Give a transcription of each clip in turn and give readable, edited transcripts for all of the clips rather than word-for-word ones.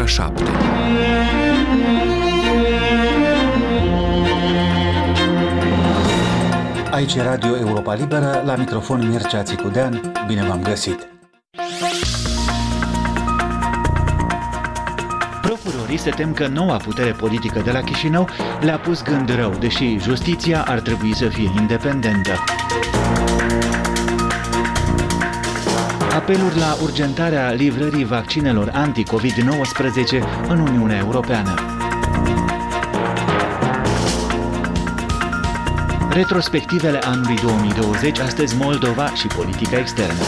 7. Aici e Radio Europa Liberă, la microfon Mircea Țicudean, bine v-am găsit! Procurorii se tem că noua putere politică de la Chișinău le-a pus gând rău, deși justiția ar trebui să fie independentă. Apeluri la urgentarea livrării vaccinelor anti-COVID-19 în Uniunea Europeană. Retrospectivele anului 2020, astăzi Moldova și politica externă.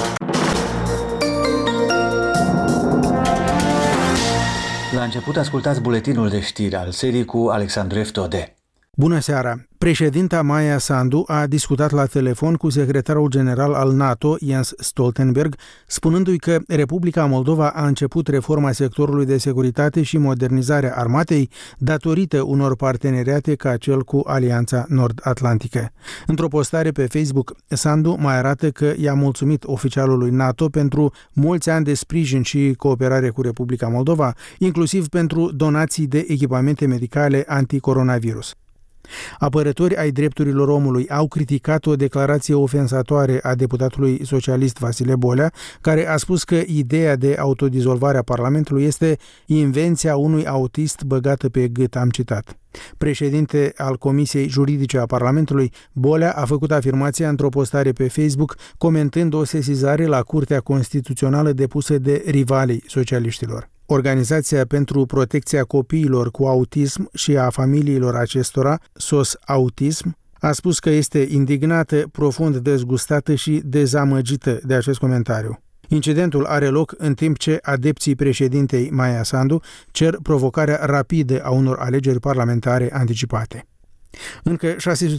La început ascultați buletinul de știri al serii cu Alexandru Eftode. Bună seara! Președinta Maia Sandu a discutat la telefon cu secretarul general al NATO, Jens Stoltenberg, spunându-i că Republica Moldova a început reforma sectorului de securitate și modernizarea armatei datorită unor parteneriate ca cel cu Alianța Nord-Atlantică. Într-o postare pe Facebook, Sandu mai arată că i-a mulțumit oficialului NATO pentru mulți ani de sprijin și cooperare cu Republica Moldova, inclusiv pentru donații de echipamente medicale anticoronavirus. Apărători ai drepturilor omului au criticat o declarație ofensatoare a deputatului socialist Vasile Bolea, care a spus că ideea de autodizolvare a Parlamentului este invenția unui autist băgată pe gât, am citat. Președinte al Comisiei Juridice a Parlamentului, Bolea a făcut afirmația într-o postare pe Facebook, comentând o sesizare la Curtea Constituțională depusă de rivalii socialiștilor. Organizația pentru protecția copiilor cu autism și a familiilor acestora, SOS Autism, a spus că este indignată, profund dezgustată și dezamăgită de acest comentariu. Incidentul are loc în timp ce adepții președintei Maia Sandu cer provocarea rapidă a unor alegeri parlamentare anticipate. Încă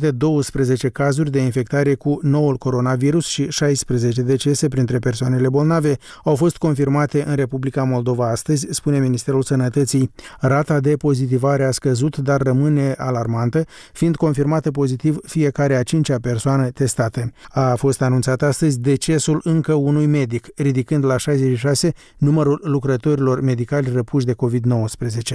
612 cazuri de infectare cu noul coronavirus și 16 decese printre persoanele bolnave au fost confirmate în Republica Moldova astăzi, spune Ministerul Sănătății. Rata de pozitivare a scăzut, dar rămâne alarmantă, fiind confirmată pozitiv fiecare a 5-a persoană testată. A fost anunțat astăzi decesul încă unui medic, ridicând la 66 numărul lucrătorilor medicali răpuși de COVID-19.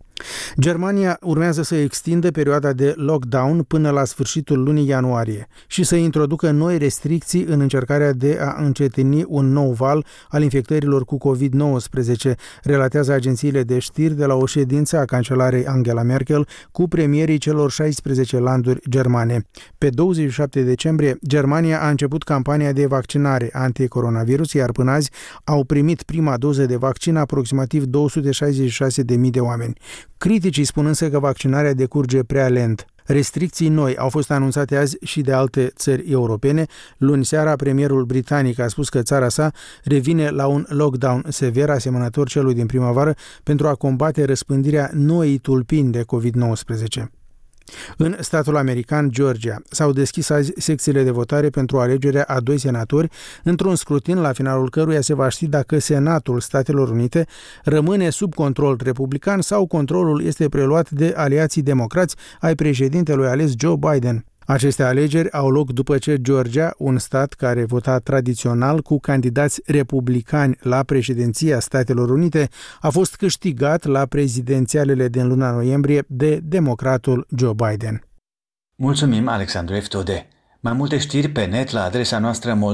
Germania urmează să extindă perioada de lockdown până la sfârșitul lunii ianuarie și să introducă noi restricții în încercarea de a încetini un nou val al infectărilor cu COVID-19, relatează agențiile de știri de la o ședință a cancelarei Angela Merkel cu premierii celor 16 landuri germane. Pe 27 decembrie, Germania a început campania de vaccinare anti-coronavirus, iar până azi au primit prima doză de vaccin aproximativ 266.000 de oameni. Criticii spun însă că vaccinarea decurge prea lent. Restricții noi au fost anunțate azi și de alte țări europene. Luni seara, premierul britanic a spus că țara sa revine la un lockdown sever asemănător celui din primăvară pentru a combate răspândirea noii tulpini de COVID-19. În statul american Georgia s-au deschis azi secțiile de votare pentru alegerea a 2 senatori, într-un scrutin la finalul căruia se va ști dacă Senatul Statelor Unite rămâne sub control republican sau controlul este preluat de aliații democrați ai președintelui ales Joe Biden. Aceste alegeri au loc după ce Georgia, un stat care vota tradițional cu candidați republicani la președinția Statelor Unite, a fost câștigat la prezidențialele din luna noiembrie de democratul Joe Biden. Mulțumim, Alexandru Eftode. Mai multe știri pe net la adresa noastră